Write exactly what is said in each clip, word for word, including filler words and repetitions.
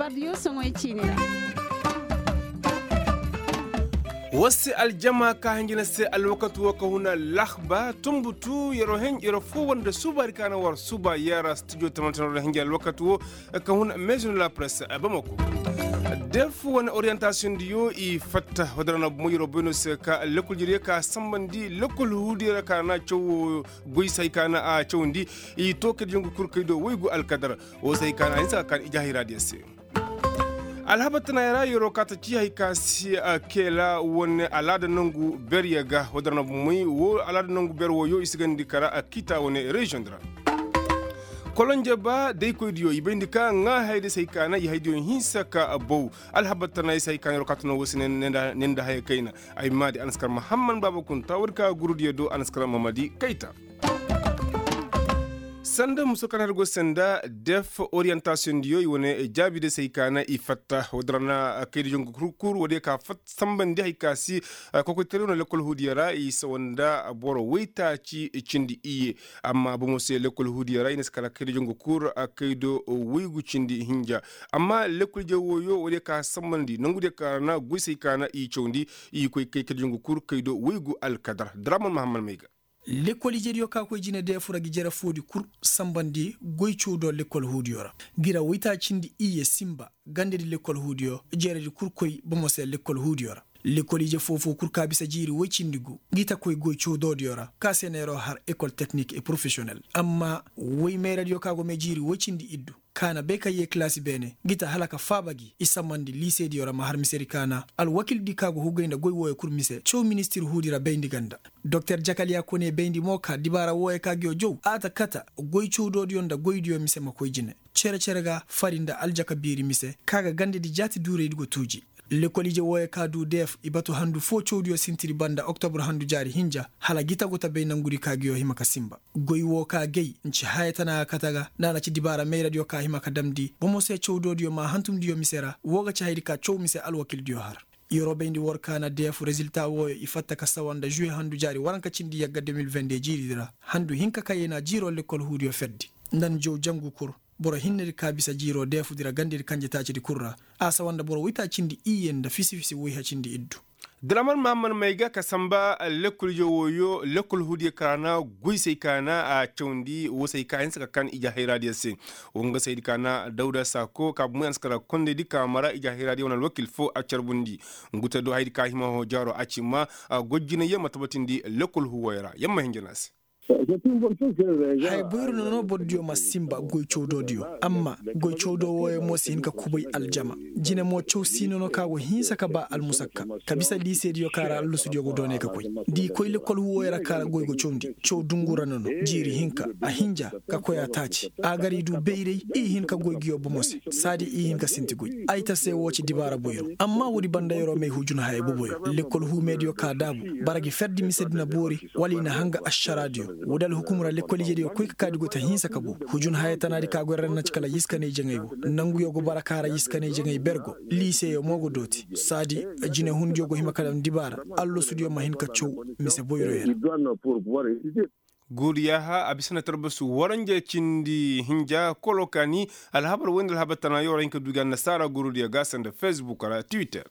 bardio songo ichinira wasi aljama ka hanjina se alwakatu waka huna lakhba tumbutu yero hen yero fu wanda suba rikana war suba yara studio tamantano hanji alwakatu ka huna maison la presse bamako def wani orientation diyo i fatta wadarana muyiro bonus ka lekul jire ka sambandi lekul hudira ka na chow goy sai kana a chowndi i toke jongu kurkaido waygu alkadar o sai kana insa kan ijahira diyase alhabatna yara yoro kata ci hay kasi kela wonne alada nangu beryaga wadarna muy wo alada nangu berwo yo isigandi kara akita wonne region dra kolonje ba dai ko diyo ibendika nga hayde sai kana yi haydiyo hinsa ka abu alhabatna sai kana yoro kata no wosine nenda nenda hay kaina ay madi anaskar muhammad babakun tawurka gurudiyo do anaskar mamadi kaita sanda muso kanar go sanda def orientation diyo yone jabi de seykana ifatta wadrana kaydi jongo kur wode ka fat sambandi hay kasi koko terono lekol hudiyara i sawanda boro weita ci cindi iye amma bo mo se lekol hudiyara ines kala kaydi jongo kur akaydo weygu cindi hinja amma lekol jewoyo wode ka sambandi nangude ka na go seykana i chondi i koy kaydi jongo kur kaydo weygu al kadar drama muhammad mega l'école jeriyo ka ko jine de fura gijera fodi kur sambandi goycuudo l'école hudiyora gira wita cindi iye simba gandedi l'école hudiyo jeredi kur koy bomose l'école hudiyora l'école je fofo kur ka bisa jiri wocindigu gita koy goycuudo diyora ka senero har école technique et professionnelle amma woy mere yo ka go me jiri wocindi iddu kana beka ye classe bene gita halaka fabagi isamandi lycée di yorama har miseri kana al wakil di kago hugayna goy woye kur mise chow ministre hudira bendi ganda docteur jakalia kone bendi moka dibara woye kagyo jow ata kata goy chowdo di yonda goy diyo mise makoy jine chere cherega farinda aljaka biri mise kaga gande di jati dure digo tuji l'école je woye kadu def ibatu handu fo chowdiyo sintiri banda octobre handu jari hinja hala gita gota be nanguri kagyo himaka simba goy wo ka gay nci hayatana kataga nana ci dibara meira diyo ka himaka damdi bomo se chowdo diyo ma hantum diyo misera woga ci haydi ka chow mise alwakil diyo har yorobe ndi workana def resultat wo ifatta ka sawanda juin handu jari waranka cindi yagga deux mille vingt-deux jiri dira handu hinka kayena jiro l'école hudiyo feddi ndan jow jangu kur boro hinnedi kabisa jiro defudira gandiri kanje tacidi kurra asa wanda boro wita cindi iyenda fisi fisi woyi ha cindi iddu draman mamman maiga kasamba lekul jowoyo lekul hudi kana guisai kana a chondi wosai kain saka kan ija hiradiya se wonga sai kana dauda sako ka mu anskara konde di kamara ija hiradiya wonal wakil fo a charbundi nguta do haydi ka hima ho jaro acima gojjina yema tabatindi lekul huwayra yamma hinjanas hay buyurno no boddiyo ma simba goy cowdodiyo amma goy cowdo woye mo sin ka kuboy aljama jine mo cow sinono kago hinsa ka ba almusakka kabisa lycée diyo kara allusudiyo go done ka koy di koy lekol woyra kara goy go cowndi cow dungura nono jiri hinka a hinja ka koya taci agari du beyrey i hinka goy giyo bomose sadi i hinka sinti goy ayta se woci dibara buyro amma wodi banda yoro me hujuna hay boboyo lekol hu medio ka dabu baragi ferdi misedina bori walina hanga asharadio wodal hukumura l'école jedi ko kadi go ta hinsa kabo hujun hayatanadi ka go renna cikala yiskane jengaygo nangu yogo barakara yiskane jengay bergo lycée yo mogo doti sadi jine hunjo go himakadam dibara allo studio mahin ka chow mise boyro yer guriyaha abisana tarbasu waranje cindi hinja kolokani alhabar wendal habatana yo ranka dugan nasara gurudiya gasanda facebook ara twitter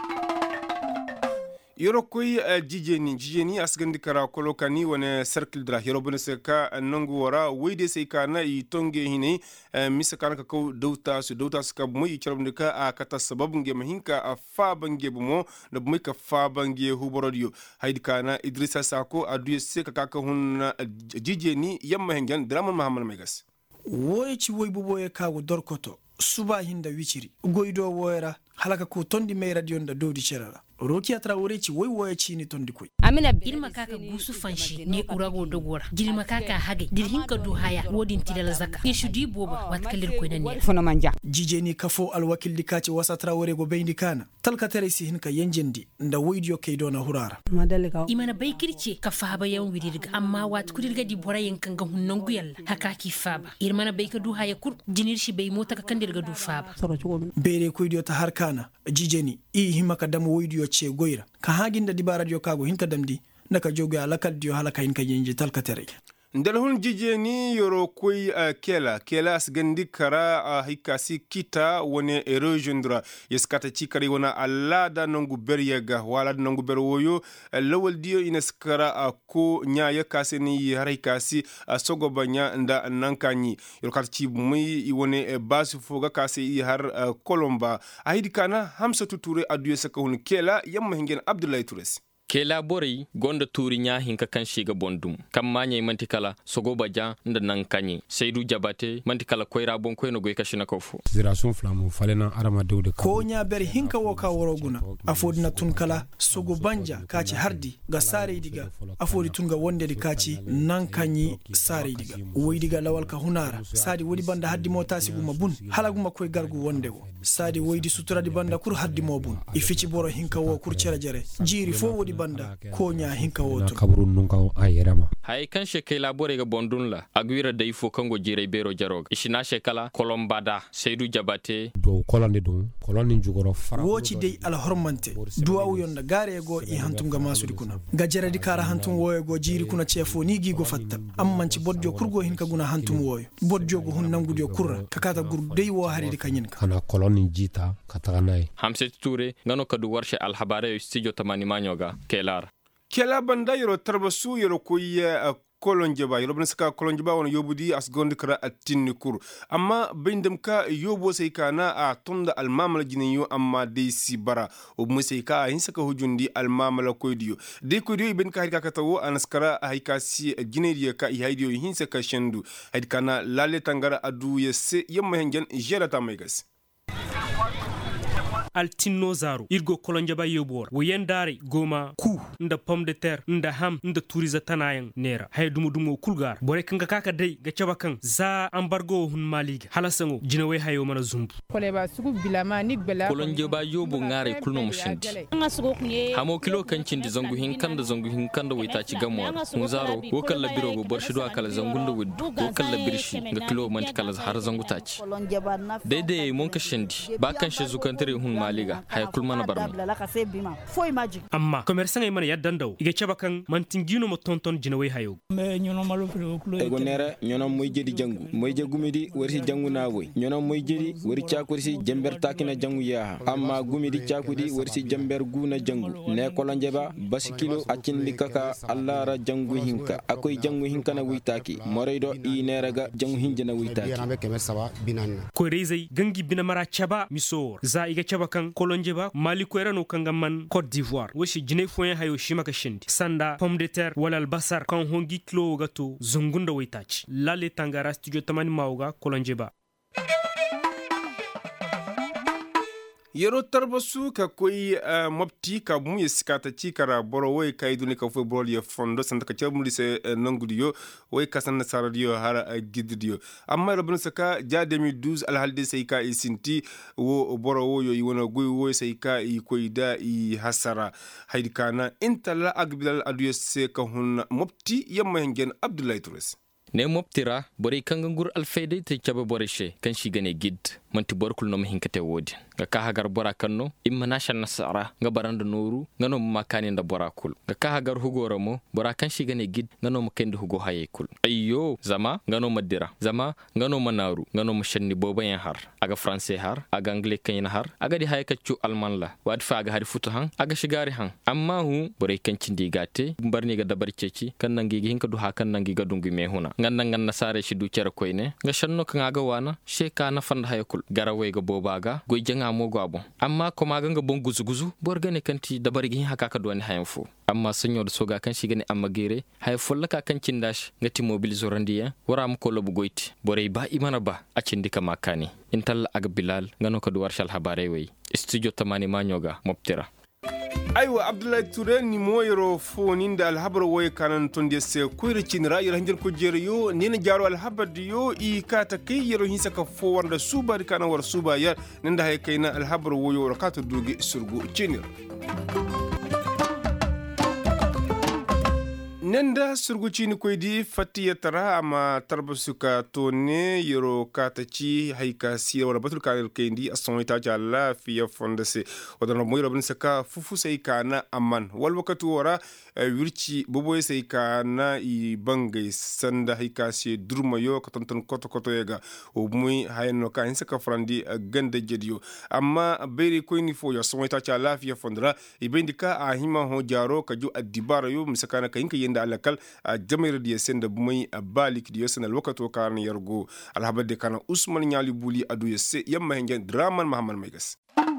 yoro koy jijeni jijeni asgandi kara kolokani wane circle dra yoro bone seka nangu wara weyde seka na i tonge hine misa kana ka ko dawta su dawta ska mo i charabne ka a kata sabab nge mahinka a fa bange bumo da mo ka fa bange huborodio haydi kana idrissa sako adu seka ka ka hun jijeni yamma hengan drama muhammad megas woy ci woy buboye kago dorkoto suba hinda wiciri goydo woyra halaka ko tondi me radio nda dodi cerara roki atra woreci woy woy cini tondi koy amina ilma kaka gusu fanshi ne urago dogora gilma kaka hage dir hinka du haya wodin tidal zakka ni shudi boba wat kalir ko nan fono manja jijeni kafo al wakil dikaci wasatra worego bendi kana talka teresi hinka yenjendi nda woydio kaydo na hurara madalika imana baykirce ka faba yan widirga amma wat kudirga di bora yankan ga hunnan guyalla haka ki faba irmana bayka du haya kur jinir shi bay mota ka kandirga du faba bere koydio ta harkana jijeni i himaka dam woydio ce goyra ka haginda dibara dio kago hinka damdi naka jogo alakal dio halaka hinka yenje talka tere ndalhun jijeni yoro koi uh, kela kela asgandi kara uh, hikasi kita wone erojundra yeskata chikari wana alada nongu beryaga wala nongu berwoyo uh, lawal dio inaskara uh, ko nya kaseni harikasi uh, sogobanya nda nankanyi yoro kata chi mui iwone uh, basu foga kasi har uh, kolomba ahidikana hamsa tuture aduye sakahun kela yamma hingen Abdullahi Tures kela bori gonda turi nya hinka kan shiga bondum kam manya mantikala sogo baja nda nan kanyi seidu jabate mantikala koira bon koino goy kashina kofu ziration flamu falena arama dewde ko nya ber hinka woka woroguna afodina tunkala sogo banja kaci hardi ga sare diga afodi tunga wonde di kaci nan kanyi sare diga woy diga lawal ka hunara sadi wodi banda haddi mota siguma bun halaguma koy gargu wonde wo sadi woydi sutura di banda kur haddi mo bun ifici boro hinka wo kur cera jare jiri fo wodi banda ko nya hinka woto kaburun nunka ayerama hay kan sheke labore ga bondun la agwira dai fo kango jire bero jarog ishina shekala kolombada seidu jabate do kolande do kolani jugoro fara woci dai al hormante duwa yonda gare go i hantum ga masudi kuna ga jaradi kara hantum woyo go jiri kuna chefo ni gi go fatta amman ci bodjo kurgo hinka guna hantum woyo bodjo go hun nangudio kurra kakata gur dai wo haridi kanyinka kana koloni jita kataganai hamse ture ngano kadu warshe al habare studio tamani manyoga kelar kela banda yoro tarbasu yoro koya kolonjeba yoro bna saka kolonjeba wona yobudi asgondi kara atinni kur amma bindam ka yobo sai kana a tonda almamala jinenyo amma dai sibara o musai ka hin saka hujundi almamala koydiyo dai koydiyo ibn ka harka katawo anaskara hayka si jineriya ka ihaidiyo hin saka shendu hadkana lalle tangara adu yesse yamma hengen jelata megas altinno zaro irgo kolonjaba yobor woyendare goma ku nda pomme de terre nda ham nda turiza tanayan nera hay dumu dumu kulgar bore kanga kaka dai ga cabakan za embargo hun maliga halasango jinawe hayo mana zumbu koleba sugu bilama nik bela kolonjaba yobo ngare kulno mushindi hamo kilo kancin di zangu hinkan da zangu hinkan da waita ci gamwa mun zaro wokal la biro go borshido akala zangunda wuddu wokal la birshi ga kilo manti kala har zangu taci daidai mun ka shindi ba kan shi zukantare hun maliga hay kulmana barma amma commerçant ay man yaddandaw iga cabakan mantingino mo tonton jinawe hayo me nyono malu pro ego nera nyono moy jedi jangu moy je gumidi wari jangu na woy nyono moy jedi wari ciakursi jember takina jangu ya amma gumidi ciakudi wari jember guna jangu ne kolonjeba basikilo acindi kaka allara jangu hinka akoy jangu hinka na witaki moreydo i neraga jangu hinjena witaki ko reizay gangi bina mara caba misor za iga caba kan kolonjeba mali ko erano kanga man Côte d'Ivoire woshi jine foyen hayo shimaka shindi sanda pomme de terre wala albasar kan hongi kilo gato zungunda waitachi lale tangara studio tamani mauga kolonjeba yero tarbasu ka koy uh, mopti ka mu yesikata ci kara boro way kay duni ka fo bol ye fondo sanda ka chamuli se uh, nangudiyo way kasan saradiyo hara uh, gidiyo amma rabun saka ja deux mille douze al halde say ka isinti wo boro wo yo wona goy wo say ka i koyda i hasara haydi kana intala agbilal adu se ka hun mopti yamma hengen Abdullahi Touré ne moptira bore kanga gur alfayde te caba boreshe kan shi gane gid manti borkul no hinkate wodi ga ka hagar bora kanno imma nashan nasara ga baranda noru ngano makani nda borakul ga ka hagar hugoro mo bora kan shi gane gid ngano makende hugo hayekul ayyo zama ngano madira zama ngano manaru ngano mushanni bobayen har aga français har aga anglais kan har aga di hayekaccu alman la wad fa aga hari futu han aga shigari han amma hu bore kan cindi gate barni ga dabarceci kan nangi hinka du ha kan nangi ga dungu me huna nganda nganda sare shi du cere koyne nga shanno kan aga wana sheka na fanda hayekul garaway ga bobaga goy janga mo gwabo amma ko maga nga bon guzuguzu borgane kanti dabari gi haka ka doni hayanfo amma sanyo da soga kan shi gane amma gere hay folla ka kan cindash ngati mobile zorandiya wara am ko lobu goyti boray ba imana ba a cindika makani intal aga bilal ngano ko du warshal habare way studio tamani manyoga moptera aywa Abdullahi Touré ni moyro fonin da alhabar way kanan tonde se kuyri cinra yira hanjir ko jeriyo nina jaro alhabar diyo i kata kay yiro hinsa ka fo wanda suba di kana war suba ya ninda hay kayna alhabar woyo rakata dugi surgu cinir nenda surgucini koydi fatiya tara ama tarba suka tone yoro kataci haika siya wala batul kanel kendi ason ita jalla fiya fondase wadana moyro bin saka fufu sai kana amman wal wakatu wara wirci boboy sai kana i bangay sanda haika siya durma yo katantan koto koto yega o muy hayno ka hin saka frandi ganda jediyo amma beri koyni fo yo son ita jalla fiya fondra i bendika a hima ho jaro ka ju adibara yo misakana ka hinka da alakal a jamair da yasen da mai a balik da yasen alwakato karan yargo alhabar da kana usman nyali buli adu yasse yamma hengen draman muhammad mai gas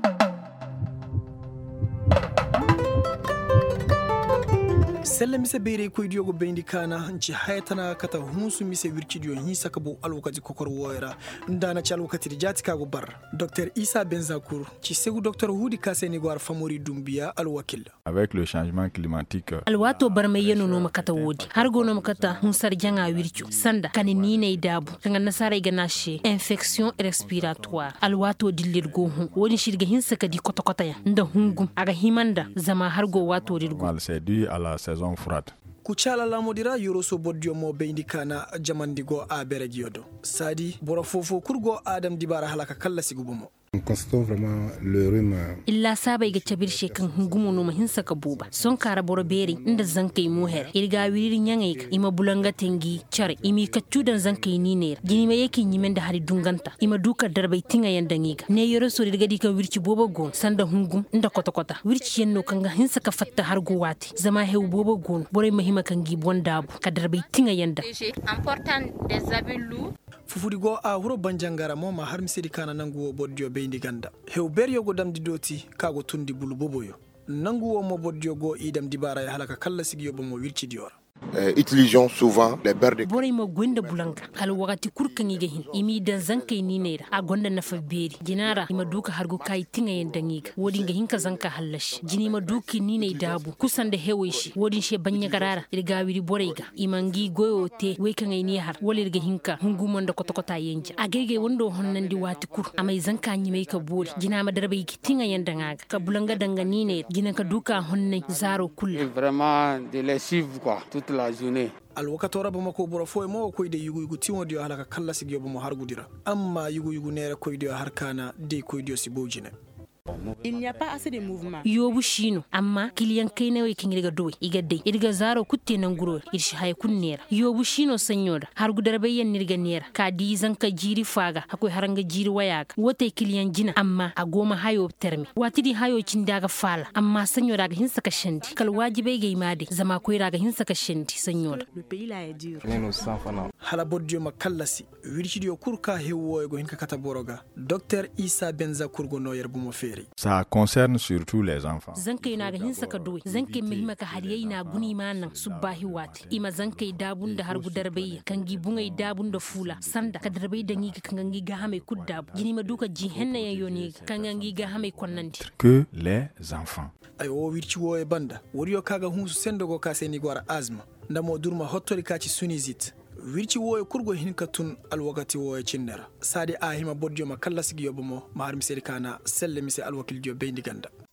sella mise beere ko idiogo bendi kana hanci haytana kata hunsu mise wirkidio hi sakabo alwakati kokor woyra ndana ci alwakati jati kago bar docteur Issa Benzakour ci segu docteur Hudi Kaseni gwar famori dumbia alwakil avec le changement climatique alwato barme yeno no makata wodi har gono makata hunsar janga wircu sanda kani nine dabu kanga nasara ganashe infection respiratoire alwato dillirgo hu woni shirga hinsa kadi kotokota ya nda hungum aga himanda zama har go wato dirgo mal c'est dû à la saison froide. kuchala la modira yoroso boddio mo beindi kana jamandigo a beregiodo sadi bora fofo kurgo adam dibara halaka kala sigubumo constatons vraiment le rhume illa saba iga cabir shekan hungumo no mahinsa ka buba son kara boro beri inda zankai muher irga wiri nyangay ima bulanga tengi chare imi kacudan zankai ni ner jini me yake nyimenda hari dunganta ima duka darbay tinga yandangiga ne yoroso irga dika wirci bobo gon sanda hungum inda kota kota wirci yenno kanga hinsa ka fatta har go wati zama hew bobo gon bore mahima kangi bondabu ka darbay tinga yanda important des habits lourds fufurigo a huro banjangara mo ma har misiri kana nanguwo boddio beindi ganda hew beryogo damdi doti kago tundi bulu boboyo nanguwo mo boddio go idam dibara ya halaka kala sigiyo mo wirci diora Euh, utilisons souvent les beurres de boray mo gwenda bulanga kal wakati kurkangi gehin imi dan zankay ni neera a gonda nafa beri jinara ima duka hargo kai tinga yendangiga wodi nga hinka zanka hallash jini ma duki ni ne dabu kusande heweshi wodi she banya garara irga wiri borayga imangi goyo te weka ngay ni har woli irga hinka hungumonda koto kota yenja agege wondo honnandi wati kur amay zanka nyime ka bori jina ma darbe ki tinga yendangaga ka bulanga danga ni ne jina ka duka honne zaro kulle vraiment de lessive quoi toute la journée alwakatora ba mako boro fo mo ko ide yugu yugu tiwodi halaka kala sigiyo mo hargudira amma yugu yugu nere ko ide harkana de ko ide sibojine il n'y a pas assez de mouvement yobu shino amma kiliyan kayne way kingirga doy igadde irga zaro kutte nan guro irshi hay kunnera yobu shino sanyoda har gudar bayan nirga nera ka di zanka jiri faga akoy haranga jiri wayaga wote kiliyan jina amma a goma hayo termi watidi hayo cindaga fala amma sanyoda ga hinsa ka shandi kal wajibe ga imade zama koy raga hinsa ka shandi sanyoda le pays là est dur hala boddio makallasi wircidio kurka hewo go hinka kata boroga docteur Issa Benzakour go no yerbumo fe ça concerne surtout les enfants zankai na ga hinsa ka doy zankai mihima ka hariyai na guni manan subahi wati ima zankai dabun da har gudar bayya kangi bungai dabun da fula sanda ka darbai da ngi kangangi ga hamai kuddabu jini maduka ji henna yayoni kangangi ga hamai konnandi que les enfants ayo wirci wo e banda woriyo kaga hunsu sendogo ka seni gwara asma ndamo durma hottori kaci sunizit wirci woye kurgo hinka tun alwakati woye cinnera sadi a hima boddio ma kala sigiyo bomo ma har miseri kana selle mise alwakil dio beindi ganda